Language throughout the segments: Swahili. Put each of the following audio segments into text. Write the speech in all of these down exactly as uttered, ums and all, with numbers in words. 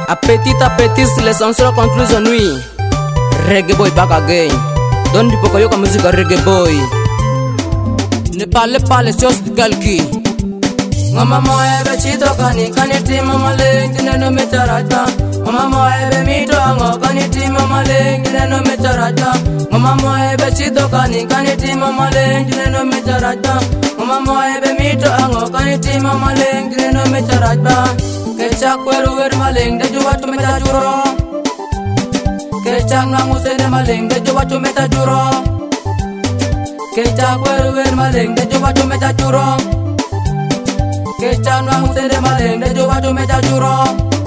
Appétit, appétit, les chansons conclusion nuit. Reggae boy back again. Don't du poko yoka musique reggae boy. Ne parlez pas les choses de quelqu'un. Mama moebe chito kani kaniti mama lengi neno metarata. Mama moebe mito ango kaniti mama lengi neno metarata. Mama moebe chito kani kaniti mama lengi neno metarata. Mama moebe mito ango kaniti mama lengi neno metarata. Kecha kweru wer maleng de juwa tu metajuro. Kecha ngangu sene maleng de juwa tu metajuro. Kecha kweru wer maleng de juwa tu metajuro. Kecha nwangu sende maleng de juwa tu metajuro.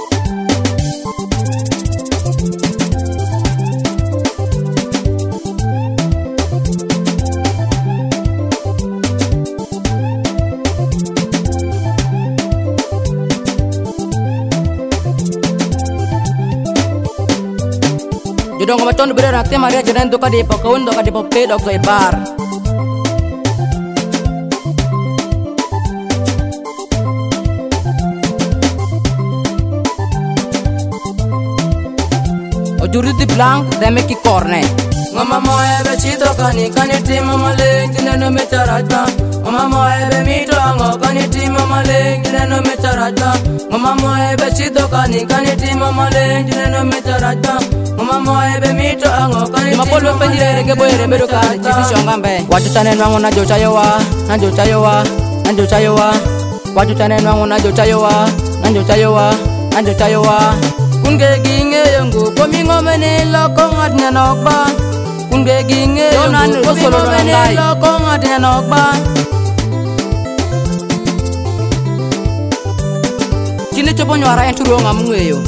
Jodong macon bere rakte maria jadan to kadi pakaun to kadi pope dok so ibar. Ojuri di blanc deme ki corne. Mama moebe chito kani kaniti mama lengi neno metarata. Mama moebe mito ango kaniti mama lengi neno metarata. Mama moebe chito kani kaniti mama lengi neno metarata. Mama moebe mito ango kaniti mapolo penjire rege boy remero kani chisi shongambe. Watu chane nwangu na jocha yowa, na jocha yowa, na jocha yowa. Watu chane nwangu na jocha yowa, na jocha yowa, na jocha yowa. Kunge ginge yongu komingo menelo kongat nyanokba. Kunge ginge yongu komingo menelo kongat nyanokba. Kini copo nyuara yang turu ngamungeyo.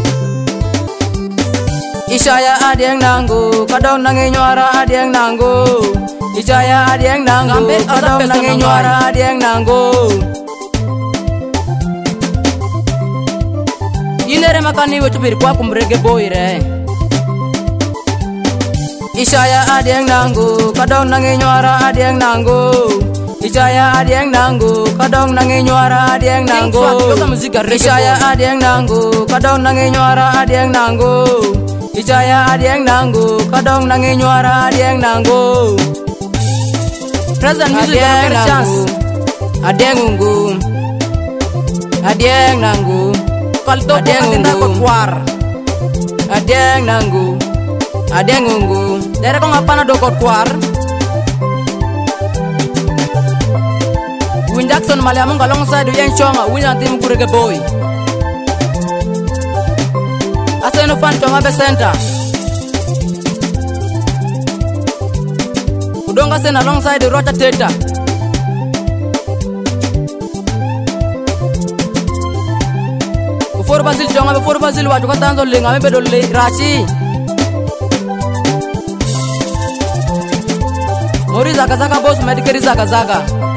Isaya adieng nangu kadong nangi nyuara adieng nangu. Isaya adieng nangu kadong nangi nyuara adieng nangu. Inere makani wetu bir kwa kumrege boy re. Isaya adieng nangu kadong nangi nyuara adieng nangu. Isaya adieng nangu kadong nangi nyuara adieng nangu. Isaya adieng nangu kadong nangi nyuara adieng nangu. Isaya adieng nangu kadong nangi nyuara adieng nangu. Present music for chance. Adieng ungu. Adieng nangu. Kalto katinda kokwar. Adieng nangu. Adieng ungu. Dere ko ngapana do kokwar. Win Jackson Maliamu alongside Yen Chonga William Tim Kurege boy. Aseno fan Chonga be center. Udonga sen alongside Rota Teta. Before Basil Chonga before Basil watu katanzo lenga mebe dole Rashi. Mori zaka zaka boss medikeri zaka zaka.